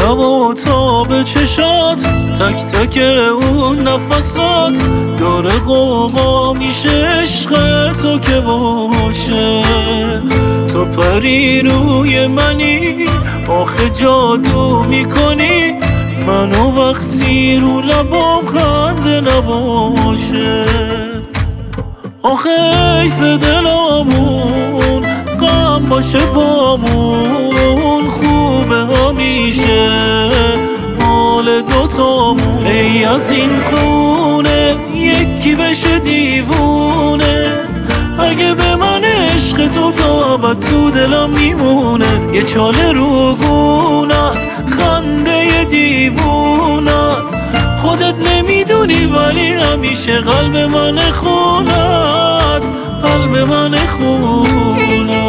لب و تاب چشات، تک تک اون نفسات داره قوقا میشه عشق تو که باشه. تو پری روی منی، آخه جادو میکنی منو وقتی رو لبام خنده نباشه. آخه حیف دلامون غم باشه بامون، خوبه همیشه حال دوتامون. ای از این خونه یکی بشه دیوونه، اگه به من عشق تو تا ابد تو دلم میمونه. یه چاله رو گونت خنده دیوونت، خودت نمیدونی ولی همیشه قلب من خونت، قلب من خونت.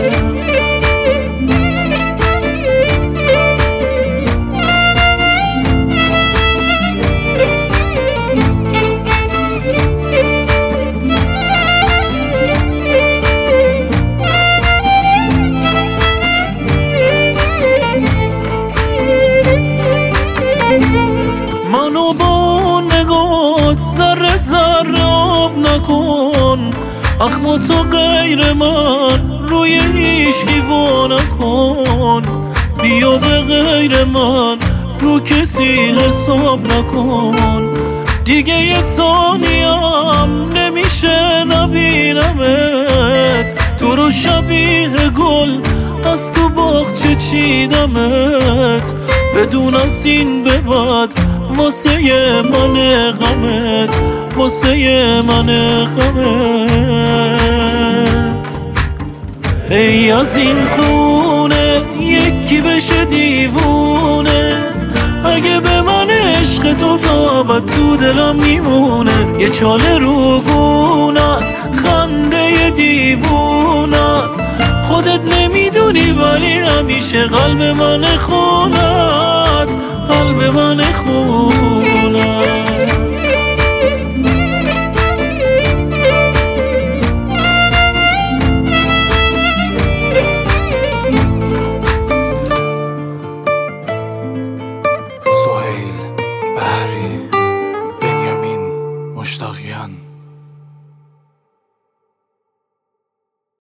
منو با نگات ذره ذره آب نکن، اخم تو غیر من روی هیچکی وا نکن. بیا به غیر من رو کسی حساب نکن، دیگه یه ثانیم نمیشه نبینمت. تو رو شبیه گل از تو باغچه چیدمت، بدون از این به بعد واسه من غمت، واسه من غمت. ای از این خونه یکی بشه دیوونه، اگه به من عشق تو تا ابد تو دلم میمونه. یه چاله رو گونت خنده دیوونت، خودت نمیدونی ولی همیشه قلب من خونت، قلب من خونت.